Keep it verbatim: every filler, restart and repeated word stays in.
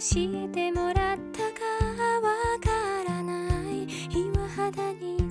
してもらったかわからない岩肌に